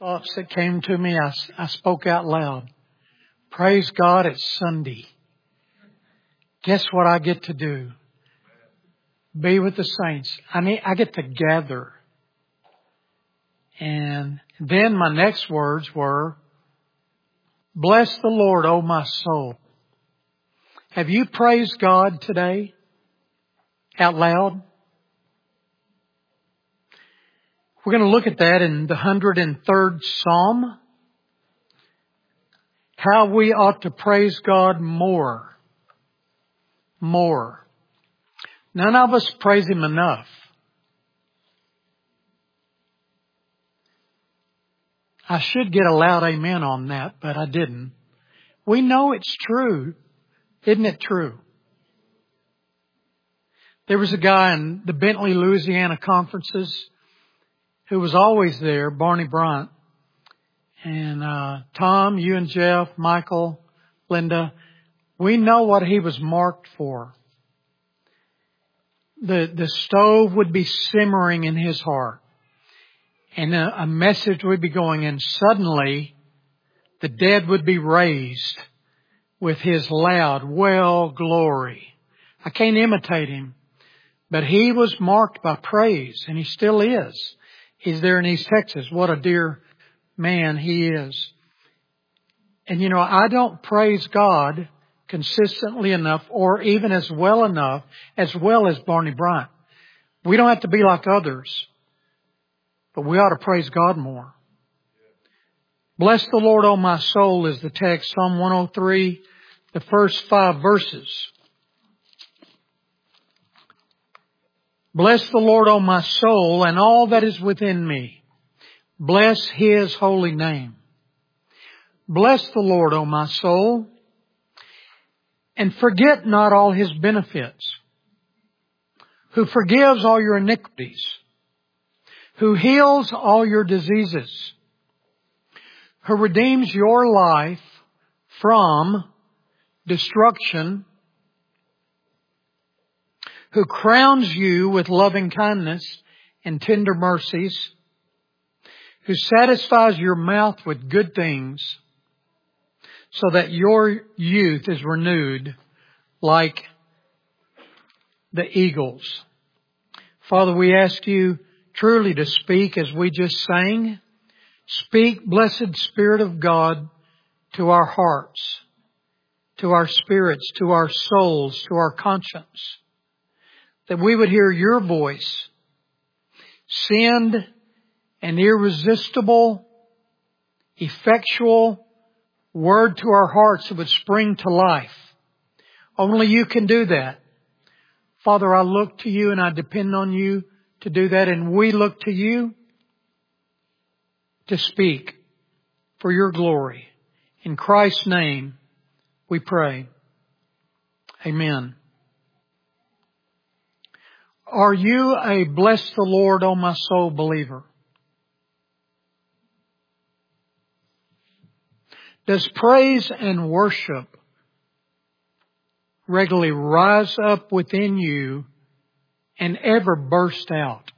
Thoughts that came to me, I spoke out loud. Praise God, it's Sunday. Guess what I get to do? Be with the saints. I get to gather. And then my next words were, bless the Lord, O my soul. Have you praised God today? Out loud? We're going to look at that in the 103rd Psalm. How we ought to praise God more. More. None of us praise Him enough. I should get a loud amen on that, but I didn't. We know it's true. Isn't it true? There was a guy in the Bentley, Louisiana conferences who was always there, Barney Bryant. And Tom, you and Jeff, Michael, Linda, we know what he was marked for. The stove would be simmering in his heart. And a message would be going, and suddenly the dead would be raised with his loud, well, glory. I can't imitate him, but he was marked by praise, and he still is. He's there in East Texas. What a dear man he is. And I don't praise God consistently enough or even as well as Barney Bryant. We don't have to be like others, but we ought to praise God more. Bless the Lord, O my soul, is the text. Psalm 103, the first 5 verses. Bless the Lord, O my soul, and all that is within me. Bless His holy name. Bless the Lord, O my soul, and forget not all His benefits, who forgives all your iniquities, who heals all your diseases, who redeems your life from destruction, who crowns you with loving kindness and tender mercies, who satisfies your mouth with good things, so that your youth is renewed like the eagles. Father, we ask you truly to speak as we just sang. Speak, blessed Spirit of God, to our hearts, to our spirits, to our souls, to our conscience, that we would hear your voice. Send an irresistible, effectual word to our hearts that would spring to life. Only you can do that. Father, I look to you and I depend on you to do that, and we look to you to speak for your glory. In Christ's name we pray. Amen. Are you a bless the Lord, O my soul believer? Does praise and worship regularly rise up within you and ever burst out?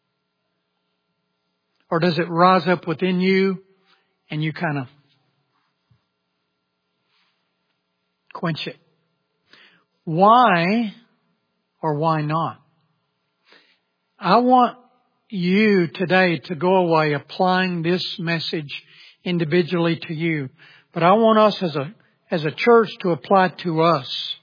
Or does it rise up within you and you kind of quench it? Why or why not? I want you today to go away applying this message individually to you. But I want us as a church to apply it to us.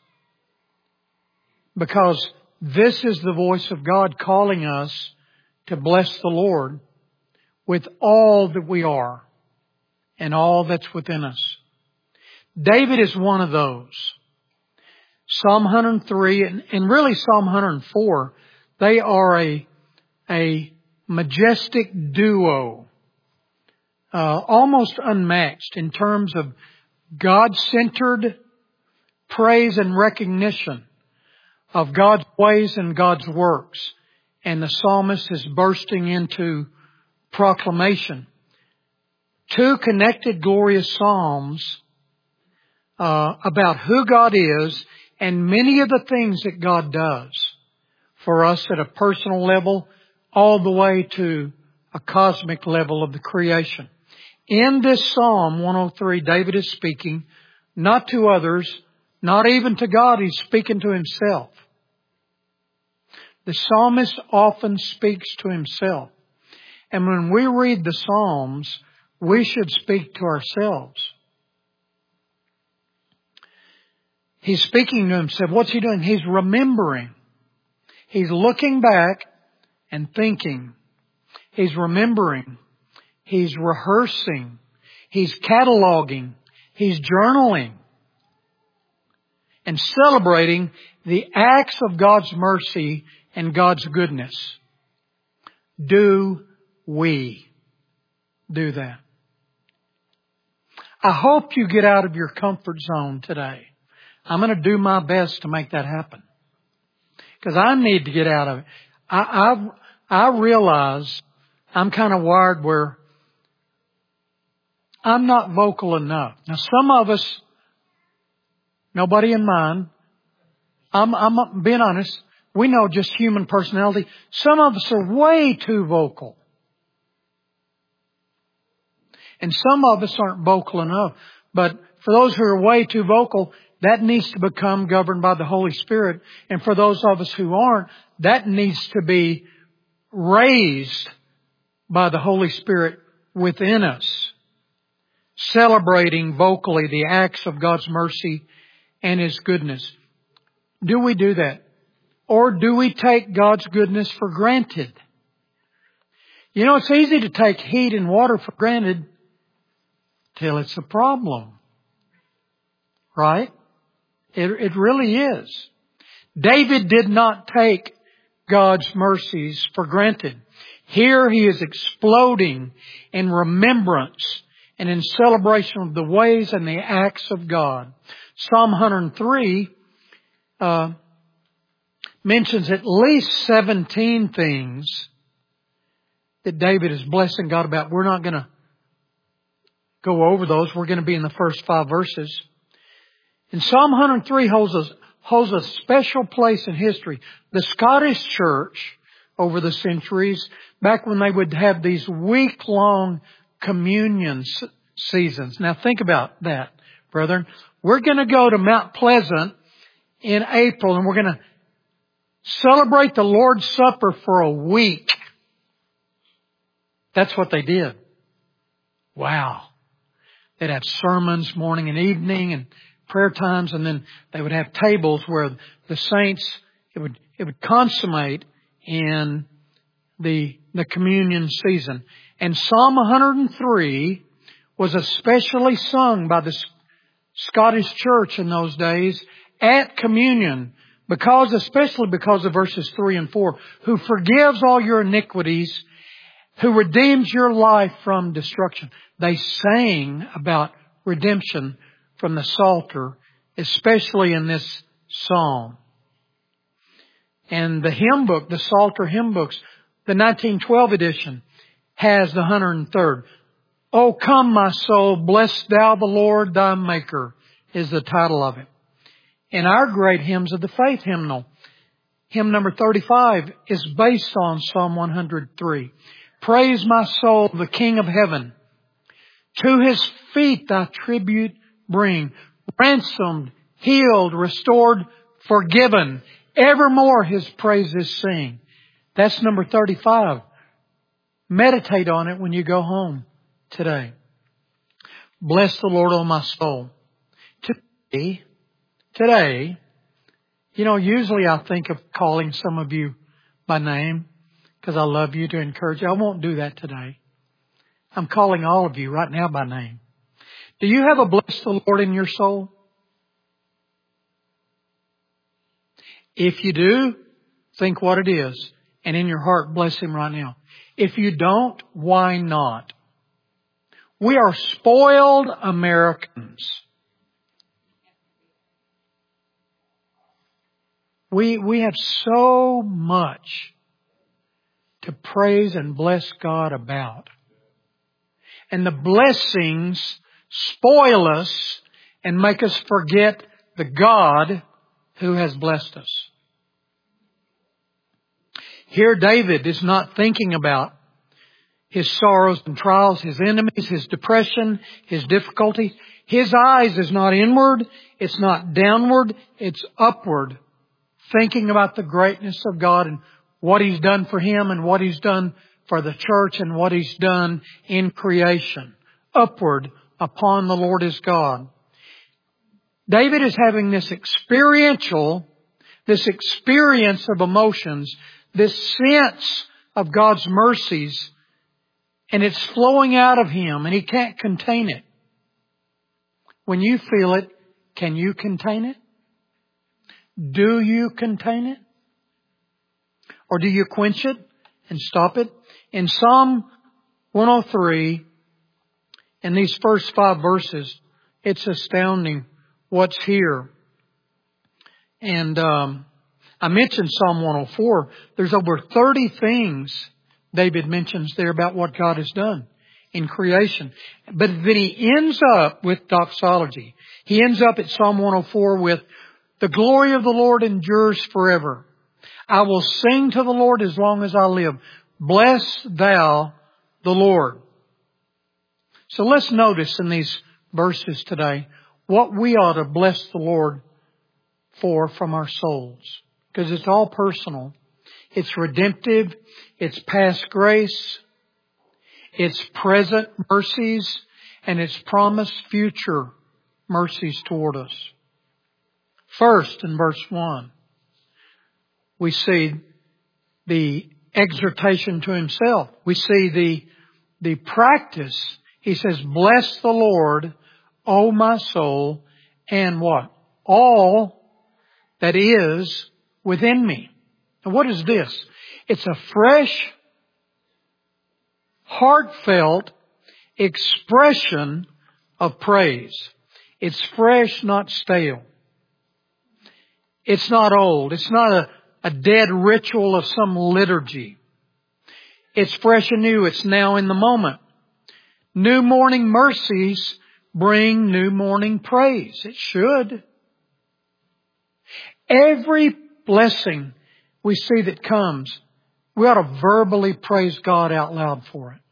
Because this is the voice of God calling us to bless the Lord with all that we are and all that's within us. David is one of those. Psalm 103 and really Psalm 104, they are a majestic duo. Almost unmatched in terms of God-centered praise and recognition of God's ways and God's works. And the psalmist is bursting into proclamation. 2 connected glorious psalms about who God is and many of the things that God does for us at a personal level all the way to a cosmic level of the creation. In this Psalm 103, David is speaking not to others, not even to God. He's speaking to himself. The psalmist often speaks to himself. And when we read the Psalms, we should speak to ourselves. He's speaking to himself. What's he doing? He's remembering. He's looking back and thinking. He's remembering. He's rehearsing. He's cataloging. He's journaling. And celebrating the acts of God's mercy and God's goodness. Do we do that? I hope you get out of your comfort zone today. I'm going to do my best to make that happen. Because I need to get out of it. I realize I'm kind of wired where I'm not vocal enough. Now some of us, nobody in mind, I'm being honest, we know just human personality. Some of us are way too vocal. And some of us aren't vocal enough. But for those who are way too vocal, that needs to become governed by the Holy Spirit. And for those of us who aren't, that needs to be raised by the Holy Spirit within us. Celebrating vocally the acts of God's mercy and His goodness. Do we do that? Or do we take God's goodness for granted? You know, it's easy to take heat and water for granted till it's a problem. Right? It really is. David did not take God's mercies for granted. Here he is exploding in remembrance and in celebration of the ways and the acts of God. Psalm 103 mentions at least 17 things that David is blessing God about. We're not going to go over those. We're going to be in the first 5 verses. And Psalm 103 holds a special place in history. The Scottish Church, over the centuries, back when they would have these week-long communion seasons. Now think about that, brethren. We're going to go to Mount Pleasant in April and we're going to celebrate the Lord's Supper for a week. That's what they did. Wow. They'd have sermons morning and evening and prayer times, and then they would have tables where the saints, it would consummate in the communion season. And Psalm 103 was especially sung by the Scottish Church in those days at communion, especially because of verses 3 and 4, who forgives all your iniquities, who redeems your life from destruction. They sang about redemption from the Psalter, especially in this psalm. And the hymn book, the Psalter hymn books, the 1912 edition, has the 103rd. Oh, come, my soul, bless thou the Lord thy Maker, is the title of it. In our great hymns of the faith hymnal, hymn number 35 is based on Psalm 103. Praise my soul, the King of heaven. To His feet thy tribute bring. Ransomed, healed, restored, forgiven. Evermore His praises sing. That's number 35. Meditate on it when you go home today. Bless the Lord, O my soul. Today, you know, usually I think of calling some of you by name because I love you, to encourage you. I won't do that today. I'm calling all of you right now by name. Do you have a bless the Lord in your soul? If you do, think what it is. And in your heart, bless Him right now. If you don't, why not? We are spoiled Americans. We have so much to praise and bless God about. And the blessings spoil us and make us forget the God who has blessed us. Here David is not thinking about his sorrows and trials, his enemies, his depression, his difficulties. His eyes is not inward, it's not downward, it's upward, thinking about the greatness of God and what He's done for him and what He's done for the church and what He's done in creation. Upward upon the Lord his God. David is having this experience of emotions, this sense of God's mercies, and it's flowing out of him and he can't contain it. When you feel it, can you contain it? Do you contain it? Or do you quench it and stop it? In Psalm 103, in these first 5 verses, it's astounding what's here. And I mentioned Psalm 104. There's over 30 things David mentions there about what God has done in creation. But then he ends up with doxology. He ends up at Psalm 104 with, the glory of the Lord endures forever. I will sing to the Lord as long as I live. Bless thou the Lord. So let's notice in these verses today what we ought to bless the Lord for from our souls. Because it's all personal. It's redemptive. It's past grace. It's present mercies. And it's promised future mercies toward us. First, in verse 1, we see the exhortation to himself. We see the practice. He says, bless the Lord, O my soul, and what? All that is within me. And what is this? It's a fresh, heartfelt expression of praise. It's fresh, not stale. It's not old. It's not a dead ritual of some liturgy. It's fresh and new. It's now in the moment. New morning mercies bring new morning praise. It should. Every blessing we see that comes, we ought to verbally praise God out loud for it.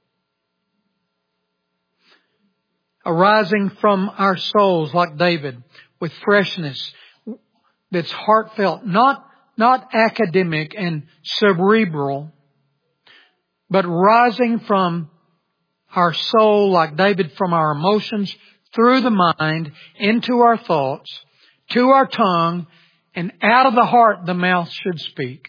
Arising from our souls like David with freshness that's heartfelt, not academic and cerebral, but rising from our soul like David from our emotions through the mind into our thoughts, to our tongue, and out of the heart the mouth should speak.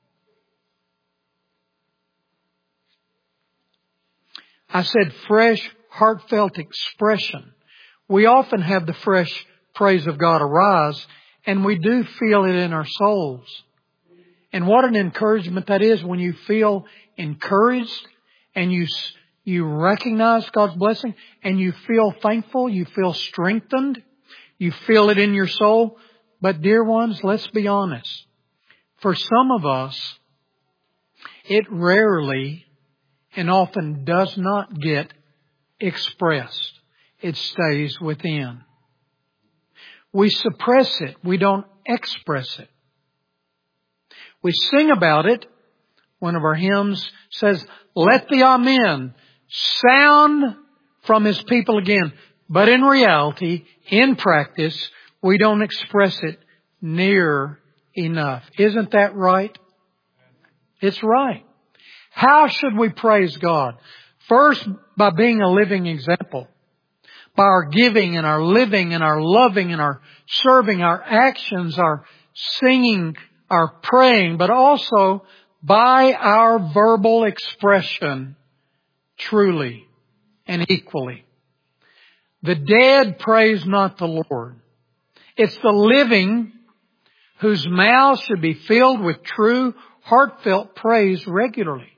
I said fresh, heartfelt expression. We often have the fresh praise of God arise, and we do feel it in our souls. And what an encouragement that is when you feel encouraged and you recognize God's blessing and you feel thankful, you feel strengthened, you feel it in your soul. But dear ones, let's be honest. For some of us, it rarely and often does not get expressed. It stays within. We suppress it. We don't express it. We sing about it. One of our hymns says, let the amen sound from His people again. But in reality, in practice, we don't express it near enough. Isn't that right? It's right. How should we praise God? First, by being a living example. By our giving and our living and our loving and our serving, our actions, our singing, our praying, but also by our verbal expression truly and equally. The dead praise not the Lord. It's the living whose mouths should be filled with true, heartfelt praise regularly.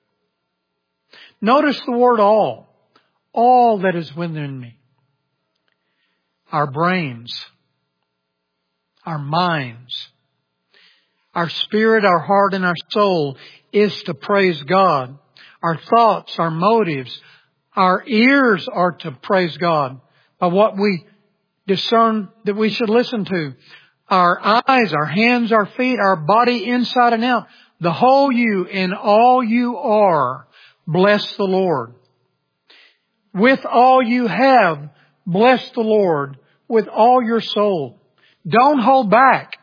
Notice the word all. All that is within me. Our brains, our minds, our spirit, our heart, and our soul is to praise God. Our thoughts, our motives, our ears are to praise God by what we discern that we should listen to. Our eyes, our hands, our feet, our body inside and out. The whole you and all you are bless the Lord. With all you have, bless the Lord with all your soul. Don't hold back.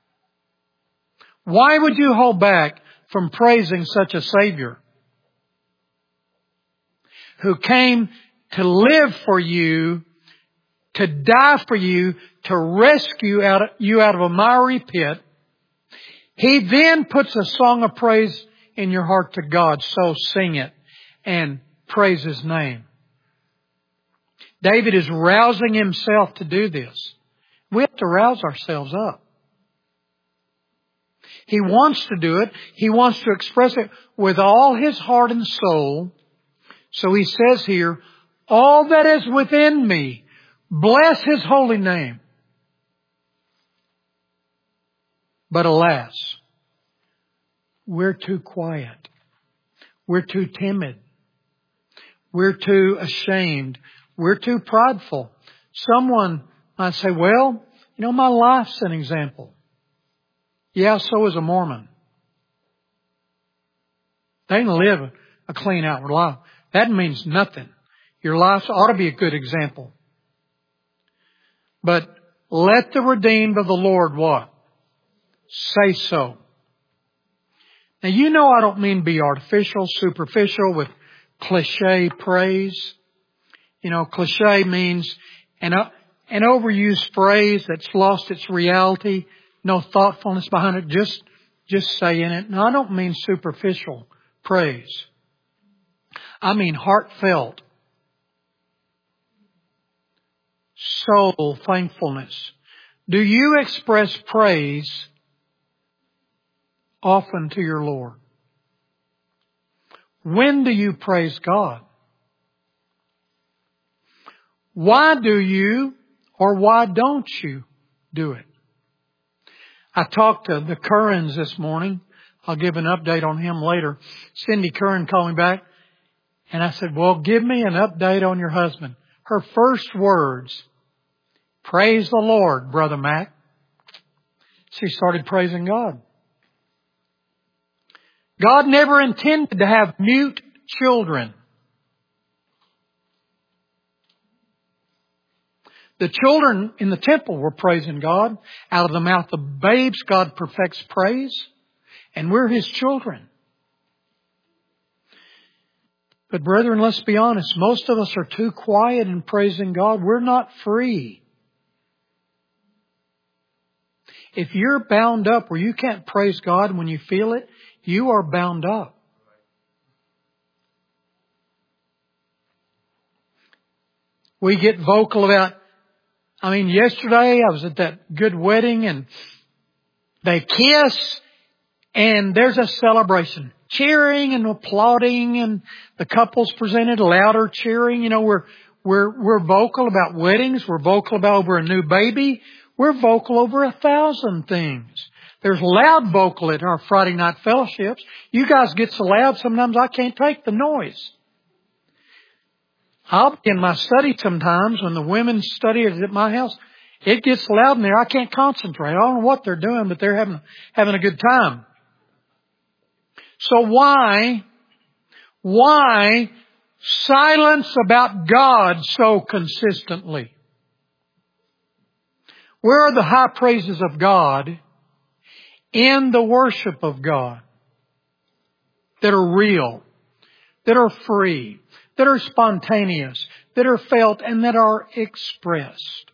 Why would you hold back from praising such a Savior who came to live for you, to die for you, to rescue you out of a miry pit? He then puts a song of praise in your heart to God. So sing it and praise His name. David is rousing himself to do this. We have to rouse ourselves up. He wants to do it. He wants to express it with all his heart and soul. So he says here, all that is within me, bless His holy name. But alas, we're too quiet. We're too timid. We're too ashamed. We're too prideful. Someone might say, well, my life's an example. Yeah, so is a Mormon. They can live a clean outward life. That means nothing. Your life ought to be a good example. But let the redeemed of the Lord what? Say so. Now I don't mean be artificial, superficial with cliche praise. Cliche means an overused phrase that's lost its reality, no thoughtfulness behind it, just saying it. No, I don't mean superficial praise. I mean heartfelt, soul thankfulness. Do you express praise often to your Lord? When do you praise God? Why do you or why don't you do it? I talked to the Currans this morning. I'll give an update on him later. Cindy Curran called me back and I said, well, give me an update on your husband. Her first words, praise the Lord, Brother Mac. She started praising God. God never intended to have mute children. The children in the temple were praising God. Out of the mouth of babes, God perfects praise. And we're His children. But brethren, let's be honest. Most of us are too quiet in praising God. We're not free. If you're bound up where you can't praise God when you feel it, you are bound up. We get vocal about, yesterday I was at that good wedding and they kiss and there's a celebration. Cheering and applauding and the couples presented louder cheering. We're vocal about weddings. We're vocal about over a new baby. We're vocal over 1,000 things. There's loud vocal at our Friday night fellowships. You guys get so loud sometimes I can't take the noise. I'll be in my study sometimes when the women study at my house. It gets loud in there. I can't concentrate. I don't know what they're doing, but they're having a good time. So why silence about God so consistently? Where are the high praises of God in the worship of God that are real, that are free, that are spontaneous, that are felt, and that are expressed?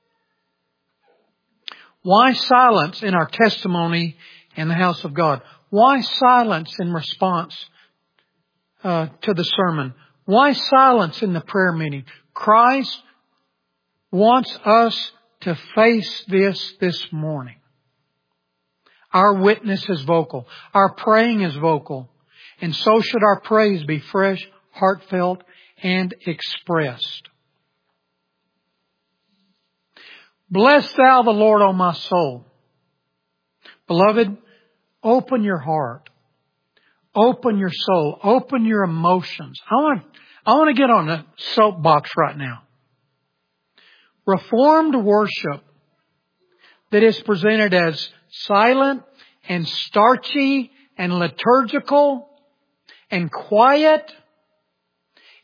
Why silence in our testimony in the house of God? Why silence in response to the sermon? Why silence in the prayer meeting? Christ wants us to face this morning. Our witness is vocal. Our praying is vocal. And so should our praise be fresh, heartfelt, and expressed. Bless thou the Lord, O my soul. Beloved, open your heart. Open your soul. Open your emotions. I want to get on a soapbox right now. Reformed worship that is presented as silent and starchy and liturgical and quiet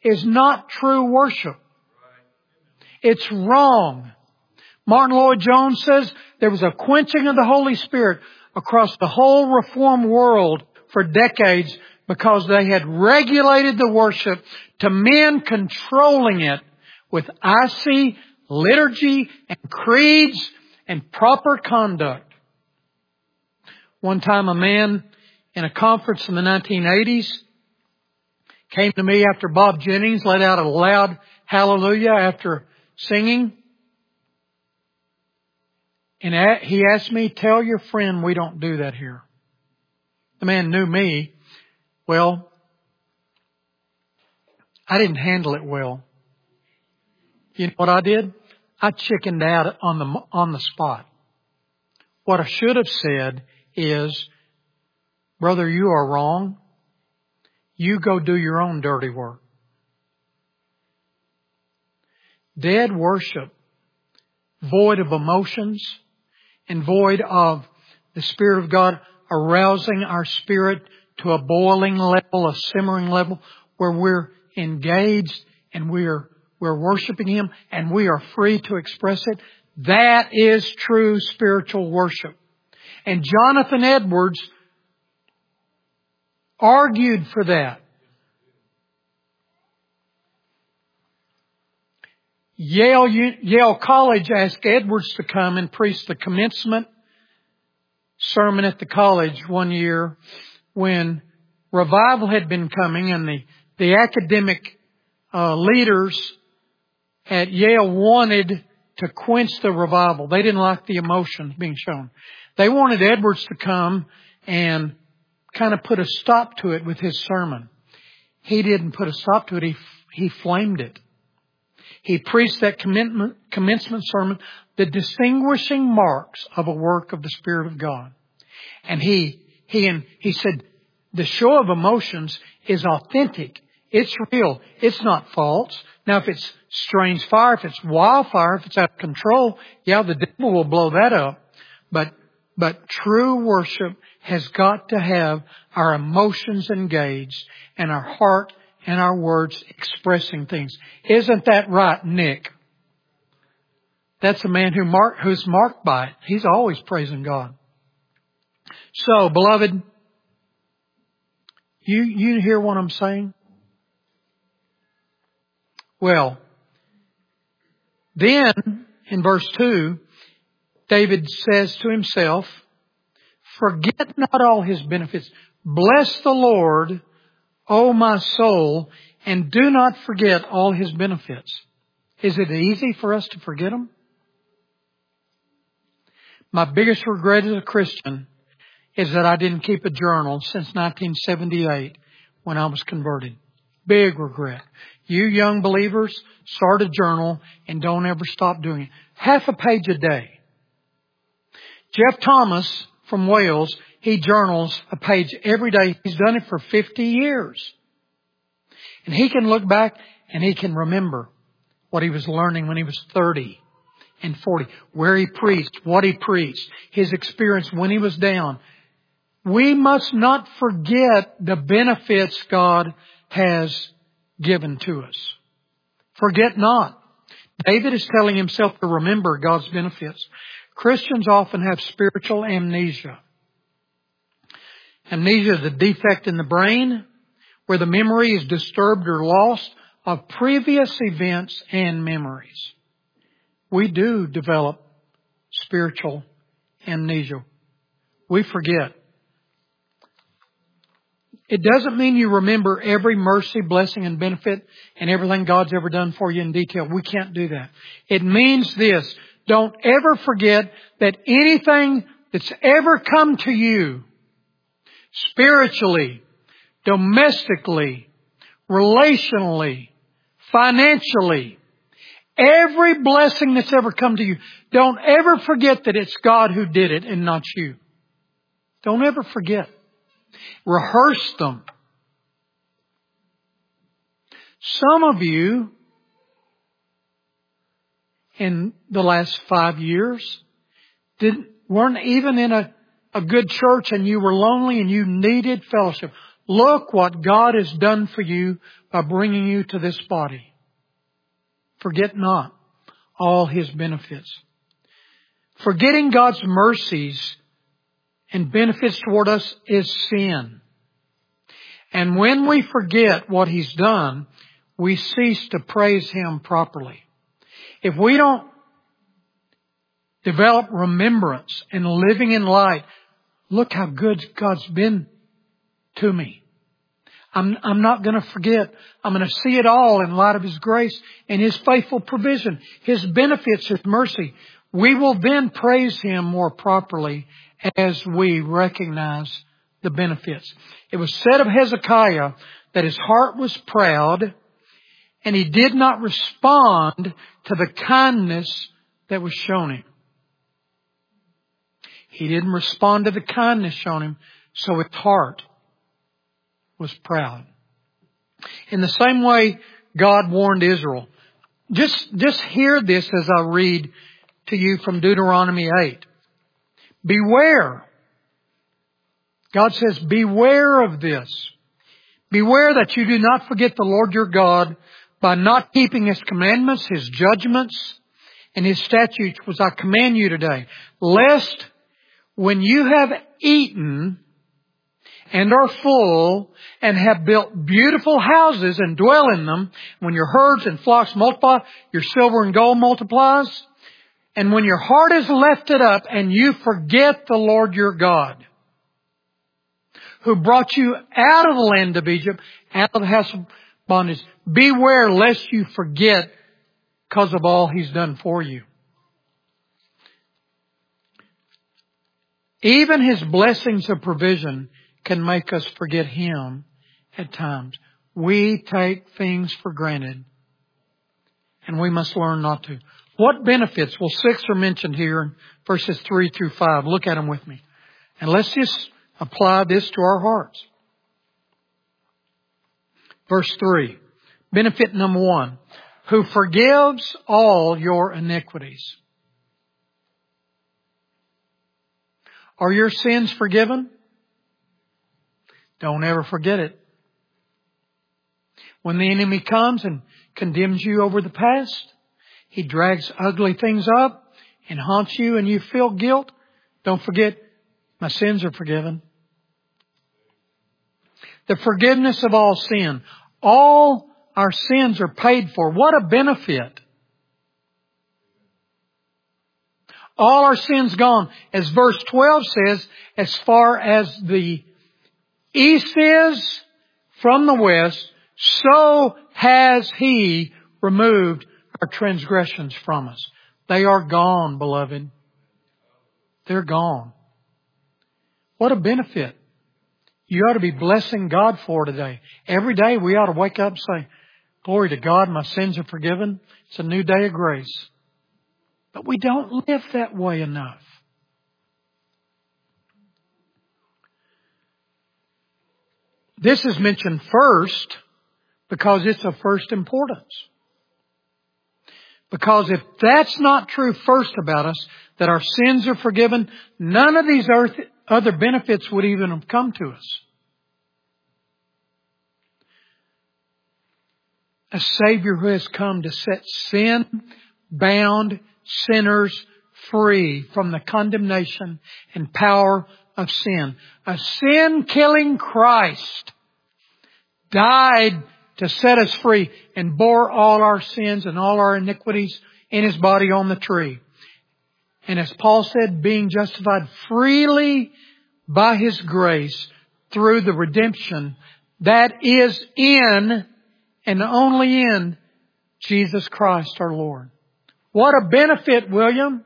is not true worship. It's wrong. Martin Lloyd-Jones says there was a quenching of the Holy Spirit across the whole Reformed world for decades because they had regulated the worship to men controlling it with icy liturgy and creeds and proper conduct. One time a man in a conference in the 1980s came to me after Bob Jennings let out a loud hallelujah after singing. And he asked me, tell your friend we don't do that here. The man knew me. Well, I didn't handle it well. You know what I did? I chickened out on the spot. What I should have said is, brother, you are wrong. You go do your own dirty work. Dead worship, void of emotions and void of the Spirit of God arousing our spirit to a boiling level, a simmering level, where we're engaged and we're worshiping Him and we are free to express it. That is true spiritual worship. And Jonathan Edwards argued for that. Yale College asked Edwards to come and preach the commencement sermon at the college one year when revival had been coming, and the academic leaders at Yale wanted to quench the revival. They didn't like the emotions being shown. They wanted Edwards to come and kind of put a stop to it with his sermon. He didn't put a stop to it. He flamed it. He preached that commencement sermon, the distinguishing marks of a work of the Spirit of God. And he said, the show of emotions is authentic. It's real. It's not false. Now, if it's strange fire, if it's wildfire, if it's out of control, yeah, the devil will blow that up. But true worship has got to have our emotions engaged and our heart and our words expressing things. Isn't that right, Nick? That's a man who's marked by it. He's always praising God. So, beloved, you hear what I'm saying? Well, then in verse 2, David says to himself, forget not all His benefits. Bless the Lord, O my soul, and do not forget all His benefits. Is it easy for us to forget them? My biggest regret as a Christian is that I didn't keep a journal since 1978 when I was converted. Big regret. You young believers, start a journal and don't ever stop doing it. Half a page a day. Jeff Thomas from Wales, he journals a page every day. He's done it for 50 years. And he can look back and he can remember what he was learning when he was 30 and 40. Where he preached, what he preached, his experience when he was down. We must not forget the benefits God has given to us. Forget not. David is telling himself to remember God's benefits. Christians often have spiritual amnesia. Amnesia is a defect in the brain where the memory is disturbed or lost of previous events and memories. We do develop spiritual amnesia. We forget. It doesn't mean you remember every mercy, blessing, and benefit and everything God's ever done for you in detail. We can't do that. It means this. Don't ever forget that anything that's ever come to you, spiritually, domestically, relationally, financially, every blessing that's ever come to you, don't ever forget that it's God who did it and not you. Don't ever forget. Rehearse them. Some of you, in the last 5 years, weren't even in a good church and you were lonely and you needed fellowship. Look what God has done for you by bringing you to this body. Forget not all His benefits. Forgetting God's mercies and benefits toward us is sin. And when we forget what He's done, we cease to praise Him properly. If we don't develop remembrance and living in light, look how good God's been to me. I'm not going to forget. I'm going to see it all in light of His grace and His faithful provision, His benefits, His mercy. We will then praise Him more properly as we recognize the benefits. It was said of Hezekiah that his heart was proud and he did not respond to the kindness that was shown him. He didn't respond to the kindness shown him, so his heart was proud. In the same way, God warned Israel. Just hear this as I read to you from Deuteronomy 8. Beware. God says, beware of this. Beware that you do not forget the Lord your God by not keeping His commandments, His judgments, and His statutes, which I command you today. Lest when you have eaten and are full and have built beautiful houses and dwell in them, when your herds and flocks multiply, your silver and gold multiplies, and when your heart is lifted up and you forget the Lord your God, who brought you out of the land of Egypt, out of the house of bondage, beware lest you forget because of all He's done for you. Even His blessings of provision can make us forget Him at times. We take things for granted, and we must learn not to. What benefits? Well, 6 are mentioned here in verses 3 through 5. Look at them with me. And let's just apply this to our hearts. Verse 3. Benefit number 1. Who forgives all your iniquities. Are your sins forgiven? Don't ever forget it. When the enemy comes and condemns you over the past, he drags ugly things up and haunts you and you feel guilt. Don't forget, my sins are forgiven. The forgiveness of all sin. All our sins are paid for. What a benefit. All our sins gone. As verse 12 says, as far as the east is from the west, so has He removed our transgressions from us. They are gone, beloved. They're gone. What a benefit. You ought to be blessing God for today. Every day we ought to wake up and say, glory to God, my sins are forgiven. It's a new day of grace. But we don't live that way enough. This is mentioned first because it's of first importance. Because if that's not true first about us, that our sins are forgiven, none of these other benefits would even have come to us. A Savior who has come to set sin-bound sinners free from the condemnation and power of sin. A sin-killing Christ died to set us free and bore all our sins and all our iniquities in His body on the tree. And as Paul said, being justified freely by His grace through the redemption that is in and only in Jesus Christ our Lord. What a benefit, William.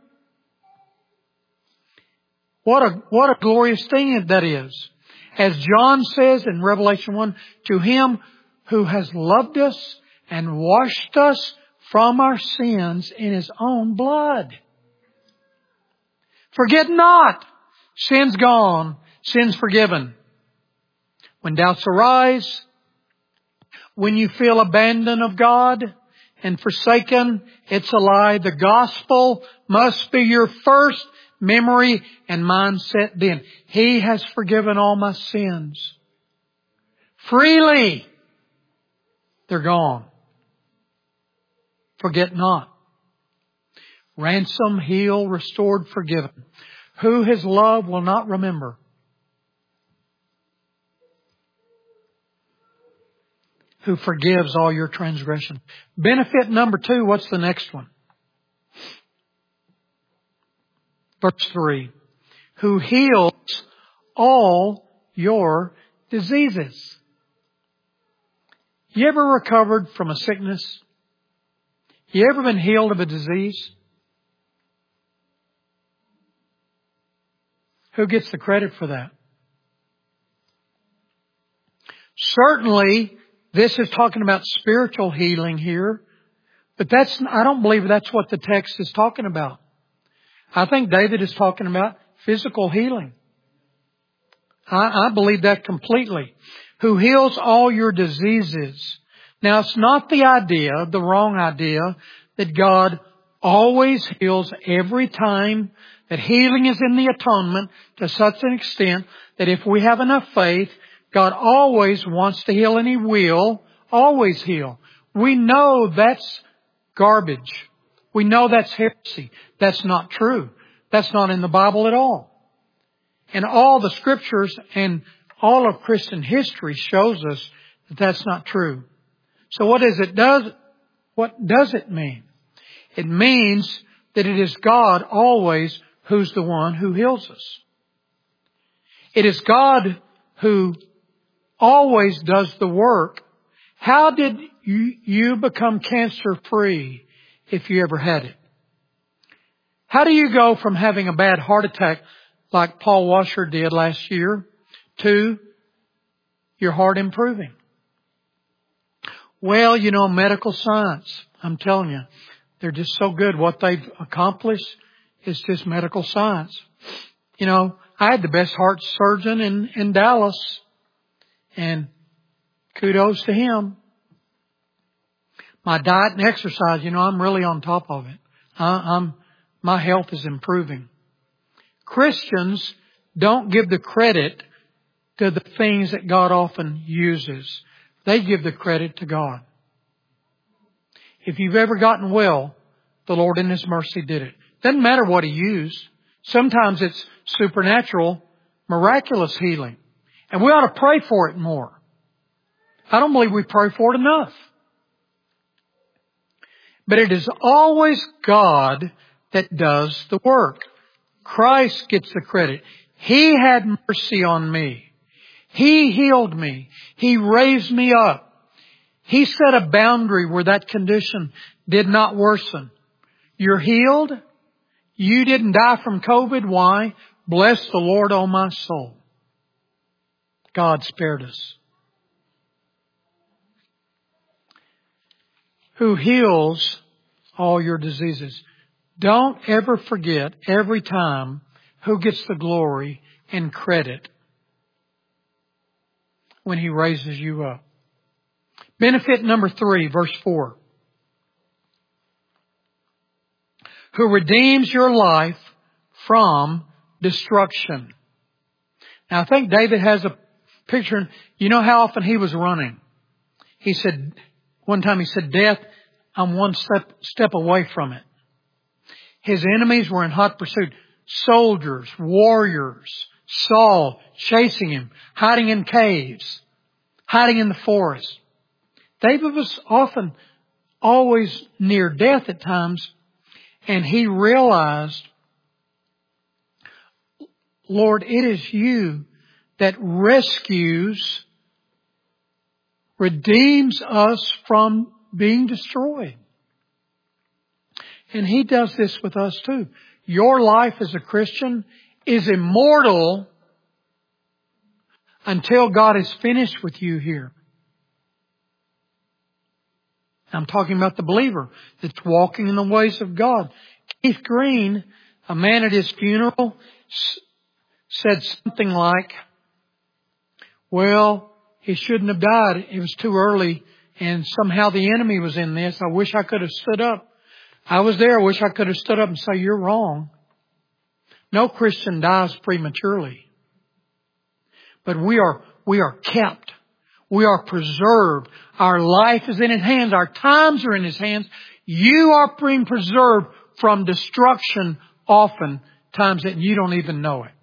What a glorious thing that is. As John says in Revelation 1, to Him who has loved us and washed us from our sins in His own blood. Forget not. Sin's gone. Sin's forgiven. When doubts arise, when you feel abandoned of God and forsaken, it's a lie. The gospel must be your first memory and mindset then. He has forgiven all my sins. Freely. They're gone. Forget not. Ransom, healed, restored, forgiven. Who His love will not remember. Who forgives all your transgression. Benefit number 2, what's the next one? Verse 3. Who heals all your diseases. You ever recovered from a sickness? You ever been healed of a disease? Who gets the credit for that? Certainly, this is talking about spiritual healing here, but I don't believe that's what the text is talking about. I think David is talking about physical healing. I believe that completely. Who heals all your diseases. Now, it's not the wrong idea, that God always heals every time, that healing is in the atonement to such an extent that if we have enough faith, God always wants to heal and He will always heal. We know that's garbage. We know that's heresy. That's not true. That's not in the Bible at all. And all the Scriptures and all of Christian history shows us that that's not true. So what does it mean? It means that it is God always who's the one who heals us. It is God who always does the work. How did you become cancer-free if you ever had it? How do you go from having a bad heart attack like Paul Washer did last year to your heart improving? Well, medical science, I'm telling you, they're just so good. What they've accomplished is just medical science. I had the best heart surgeon in Dallas, and kudos to him. My diet and exercise, I'm really on top of it. My health is improving. Christians don't give the credit to the things that God often uses. They give the credit to God. If you've ever gotten well, the Lord in His mercy did it. Doesn't matter what He used. Sometimes it's supernatural, miraculous healing. And we ought to pray for it more. I don't believe we pray for it enough. But it is always God that does the work. Christ gets the credit. He had mercy on me. He healed me. He raised me up. He set a boundary where that condition did not worsen. You're healed. You didn't die from COVID. Why? Bless the Lord, O my soul. God spared us. Who heals all your diseases. Don't ever forget every time who gets the glory and credit when He raises you up. Benefit number 3, verse 4. Who redeems your life from destruction. Now I think David has a picture. You know how often he was running? He said, one time he said, death, I'm one step away from it. His enemies were in hot pursuit. Soldiers, warriors, Saul chasing him, hiding in caves, hiding in the forest. David was often always near death at times, and he realized, Lord, it is You that rescues, redeems us from being destroyed. And He does this with us too. Your life as a Christian is immortal until God is finished with you here. I'm talking about the believer that's walking in the ways of God. Keith Green, a man at his funeral, said something like, well, he shouldn't have died. It was too early, and somehow the enemy was in this. I wish I could have stood up. I was there. I wish I could have stood up and say, you're wrong. No Christian dies prematurely. But we are kept. We are preserved. Our life is in His hands. Our times are in His hands. You are being preserved from destruction often times that you don't even know it.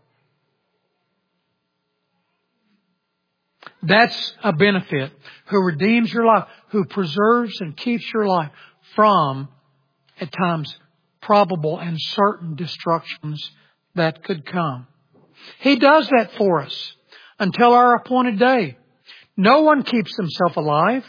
That's a benefit. Who redeems your life, who preserves and keeps your life from, at times, probable and certain destructions that could come. He does that for us until our appointed day. No one keeps himself alive.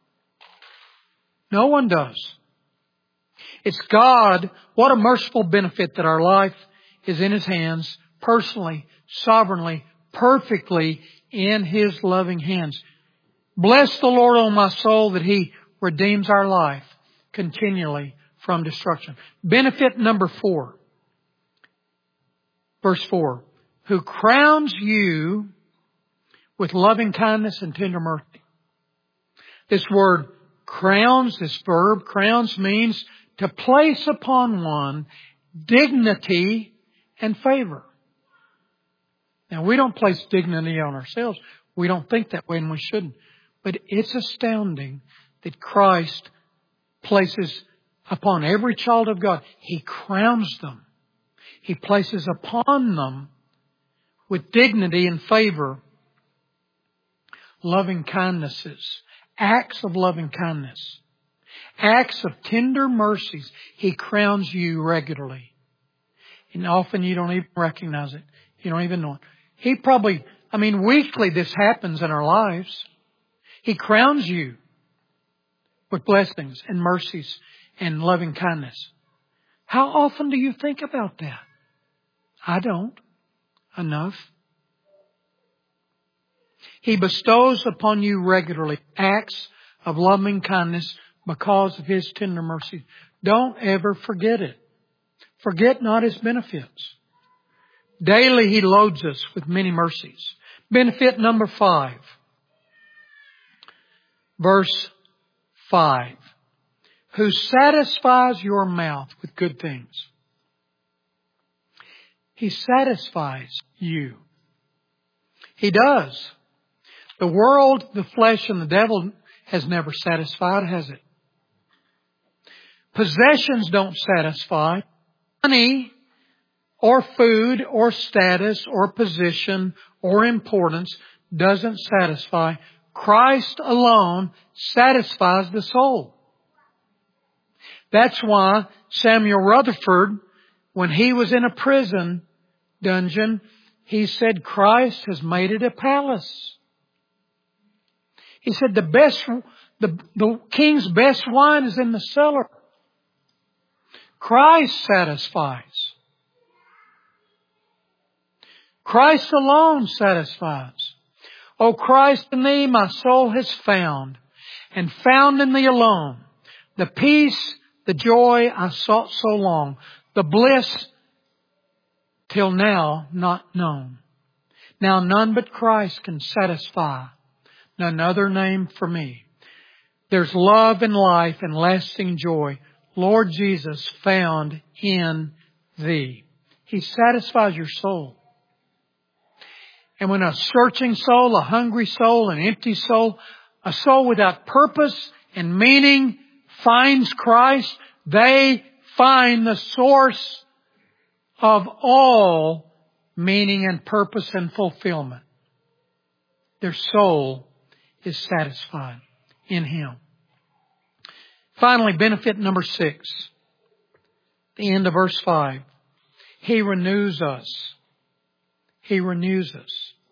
No one does. It's God. What a merciful benefit that our life is in His hands, personally, sovereignly, perfectly in His loving hands. Bless the Lord, O my soul, that He redeems our life continually from destruction. Benefit number 4. Verse 4. Who crowns you with loving kindness and tender mercy. This word crowns, this verb, crowns means to place upon one dignity and favor. Now, we don't place dignity on ourselves. We don't think that way, and we shouldn't. But it's astounding that Christ places upon every child of God. He crowns them. He places upon them with dignity and favor loving kindnesses, acts of loving kindness, acts of tender mercies. He crowns you regularly. And often you don't even recognize it. You don't even know it. Weekly this happens in our lives. He crowns you with blessings and mercies and loving kindness. How often do you think about that? I don't. Enough. He bestows upon you regularly acts of loving kindness because of His tender mercy. Don't ever forget it. Forget not His benefits. Daily He loads us with many mercies. Benefit number 5. Verse 5. Who satisfies your mouth with good things. He satisfies you. He does. The world, the flesh, and the devil has never satisfied, has it? Possessions don't satisfy. Money or food or status or position or importance doesn't satisfy. Christ alone satisfies the soul. That's why Samuel Rutherford, when he was in a prison dungeon, he said Christ has made it a palace. He said the king's best wine is in the cellar. Christ satisfies. Christ alone satisfies. O Christ, in Thee my soul has found, and found in Thee alone the peace, the joy I sought so long, the bliss till now not known. Now none but Christ can satisfy, none other name for me. There's love and life and lasting joy, Lord Jesus, found in Thee. He satisfies your soul. And when a searching soul, a hungry soul, an empty soul, a soul without purpose and meaning finds Christ, they find the source of all meaning and purpose and fulfillment. Their soul is satisfied in Him. Finally, benefit number 6. The end of verse 5. He renews us. He renews us.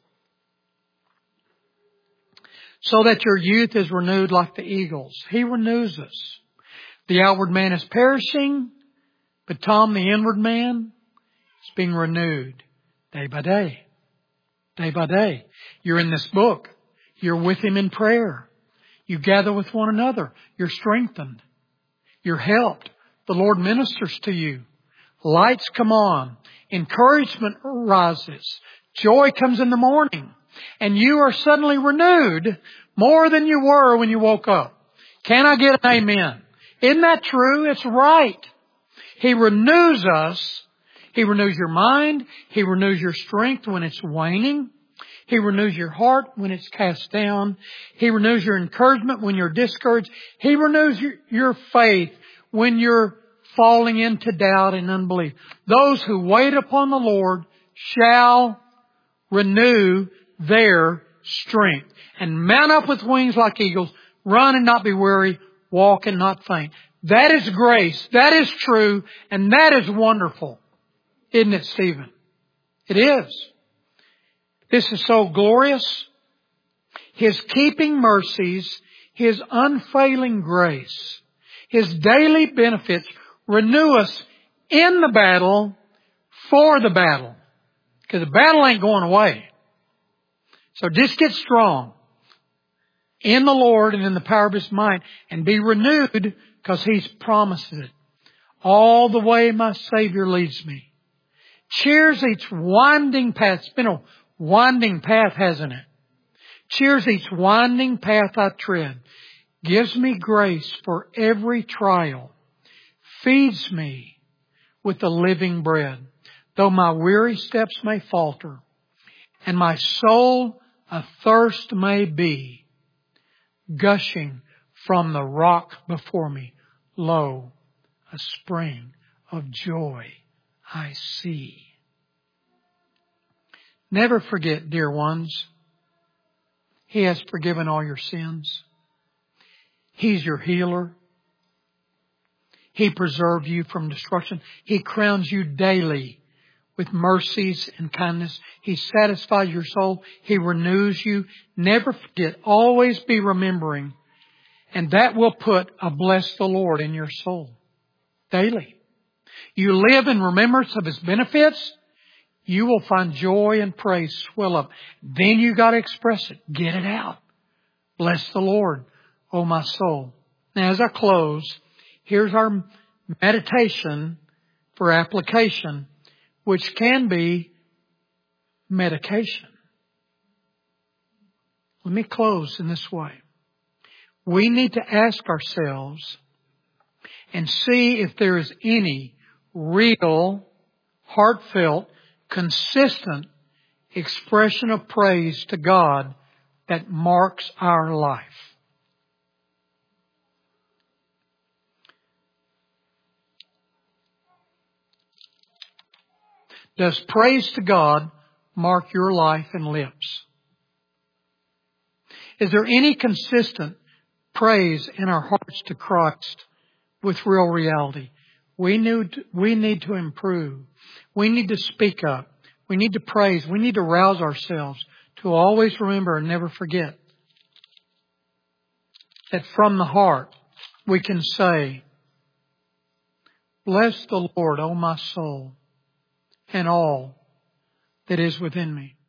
So that your youth is renewed like the eagles. He renews us. The outward man is perishing, but Tom, the inward man, is being renewed day by day. Day by day. You're in this book. You're with Him in prayer. You gather with one another. You're strengthened. You're helped. The Lord ministers to you. Lights come on. Encouragement arises. Joy comes in the morning. And you are suddenly renewed more than you were when you woke up. Can I get an amen? Isn't that true? It's right. He renews us. He renews your mind. He renews your strength when it's waning. He renews your heart when it's cast down. He renews your encouragement when you're discouraged. He renews your faith when you're falling into doubt and unbelief. Those who wait upon the Lord shall renew their strength and mount up with wings like eagles, run and not be weary, walk and not faint. That is grace. That is true. And that is wonderful. Isn't it, Stephen? It is. This is so glorious. His keeping mercies, His unfailing grace, His daily benefits renew us in the battle for the battle. Because the battle ain't going away. So just get strong in the Lord and in the power of His might and be renewed because He's promised it. All the way my Savior leads me. Cheers each winding path. It's been a winding path, hasn't it? Cheers each winding path I tread. Gives me grace for every trial. Feeds me with the living bread. Though my weary steps may falter and my soul athirst may be, gushing from the rock before me, lo, a spring of joy I see. Never forget, dear ones, He has forgiven all your sins. He's your healer. He preserved you from destruction. He crowns you daily with mercies and kindness. He satisfies your soul. He renews you. Never forget. Always be remembering. And that will put a bless the Lord in your soul daily. You live in remembrance of His benefits, you will find joy and praise swell up. Then you got to express it. Get it out. Bless the Lord, O my soul. Now as I close, here's our meditation for application, which can be medication. Let me close in this way. We need to ask ourselves and see if there is any real, heartfelt, consistent expression of praise to God that marks our life. Does praise to God mark your life and lips? Is there any consistent praise in our hearts to Christ with real reality? We need to improve. We need to speak up. We need to praise. We need to rouse ourselves to always remember and never forget that from the heart we can say, bless the Lord, O my soul, and all that is within me.